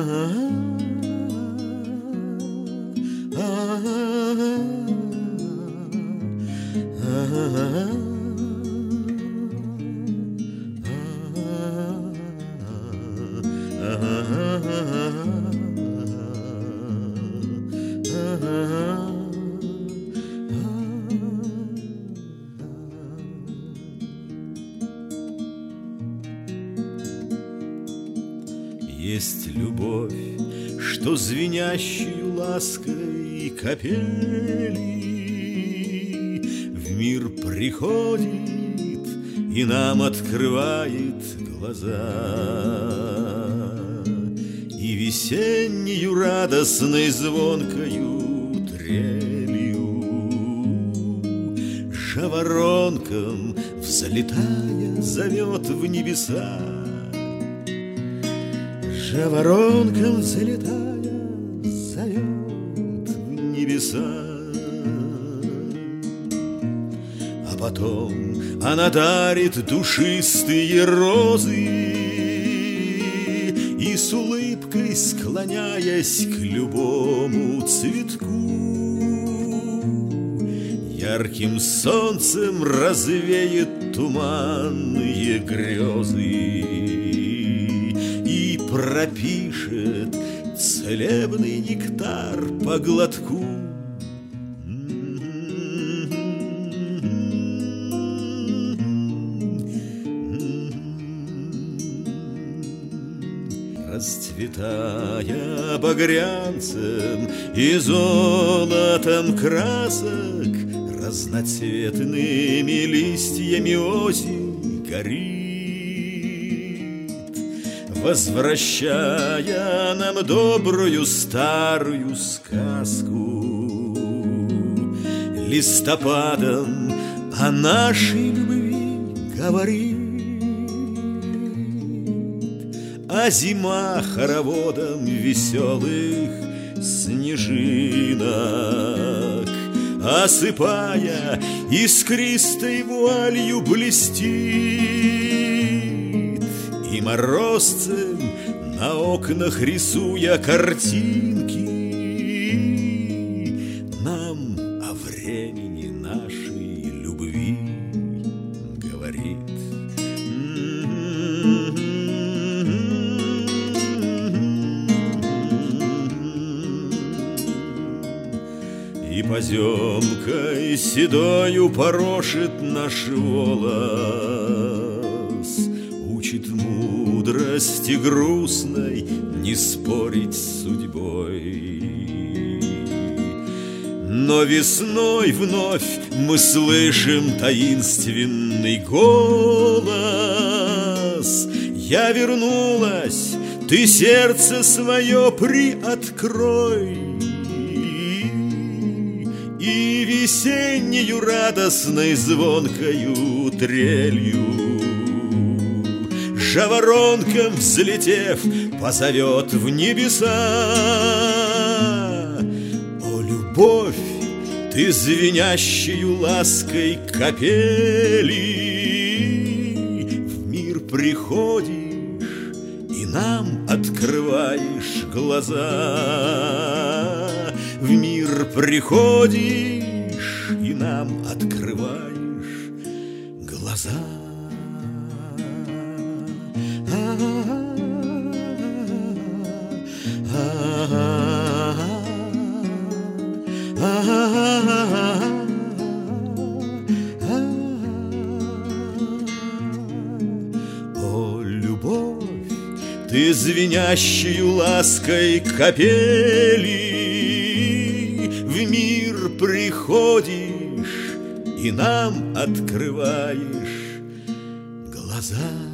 Есть любовь, что звенящей лаской капели в мир приходит и нам открывает глаза, и весеннею радостной звонкою трелью жаворонком взлетая зовет в небеса. Жаворонком взлетая зовет в небеса. А потом она дарит душистые розы и с улыбкой склоняясь к любому цветку ярким солнцем развеет туманные грезы и пропишет целебный нектар по глотку. Расцветая багрянцем и золотом красок, разноцветными листьями осень горит, возвращая нам добрую старую сказку. Листопадом о нашей любви говорит, а зима хороводом веселых снежинок, осыпая искристой вуалью, блестит, и морозцем на окнах рисуя картинки нам о времени нашей любви говорит. И поземкой седою порошит наш волос, учит мудрости грустной не спорить с судьбой. Но весной вновь мы слышим таинственный голос: я вернулась, ты сердце свое приоткрой. И весеннею радостной звонкою трелью жаворонком взлетев позовет в небеса. О, любовь, ты звенящею лаской капели в мир приходишь и нам открываешь глаза. В мир приходишь и нам открываешь глаза. О, любовь, ты звенящею лаской капели в мир приходишь и нам открываешь глаза.